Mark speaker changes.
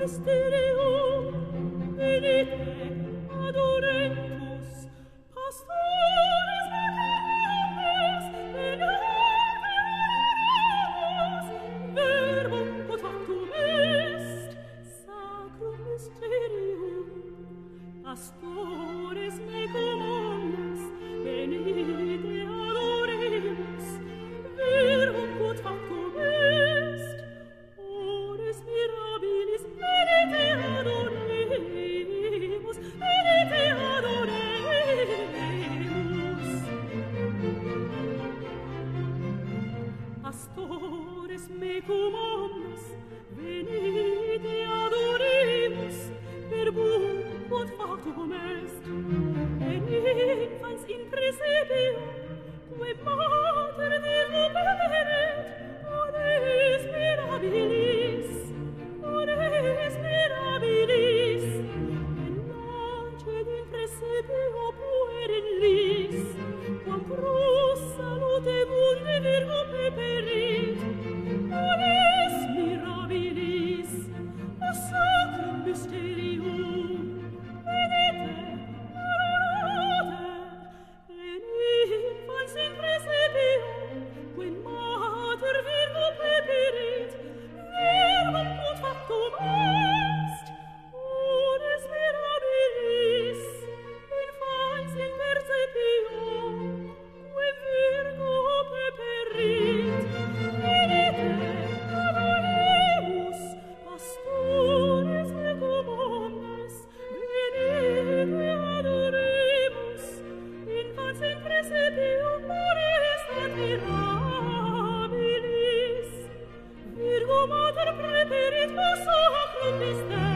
Speaker 1: mysterium venite adorentus pastores meus veneramus verbum quod factum est sacrum mysterium pastores mecum omnes venite adoremus verbum quod factum est ores mirabilis venite adoremus pastores mecum omnes venite adoremus verbum quod factum est et infans in praesepium quae mater virgo peret ores mirabilis et nacet in praesepio puerin lis quam pros salute mundi virgo peperit ores mirabilis a sacrum mysterium venite adoratem et infans in praesepio quae mater virgo peperit verbum quod factum est ores mirabilis infans in praesepio quae virgo peperit venite adoremus pastores mecum omnes venite adoremus infans in praesepio ores admirabilis virgo mater preperit a sacrum mysterium